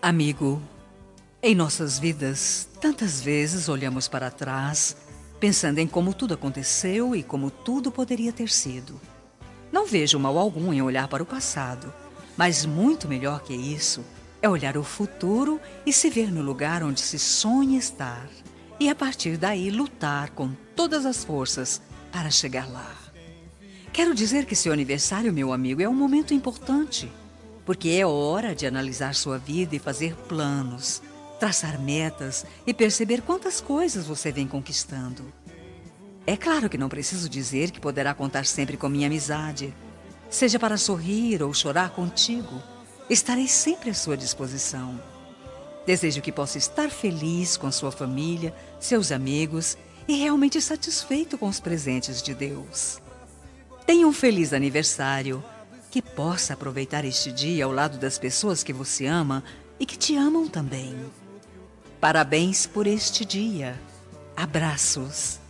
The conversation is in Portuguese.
Amigo, em nossas vidas, tantas vezes olhamos para trás, pensando em como tudo aconteceu e como tudo poderia ter sido. Não vejo mal algum em olhar para o passado, mas muito melhor que isso é olhar o futuro e se ver no lugar onde se sonha estar. E a partir daí lutar com todas as forças para chegar lá. Quero dizer que seu aniversário, meu amigo, é um momento importante, porque é hora de analisar sua vida e fazer planos, traçar metas e perceber quantas coisas você vem conquistando. É claro que não preciso dizer que poderá contar sempre com minha amizade. Seja para sorrir ou chorar contigo, estarei sempre à sua disposição. Desejo que possa estar feliz com sua família, seus amigos e realmente satisfeito com os presentes de Deus. Tenha um feliz aniversário, que possa aproveitar este dia ao lado das pessoas que você ama e que te amam também. Parabéns por este dia. Abraços.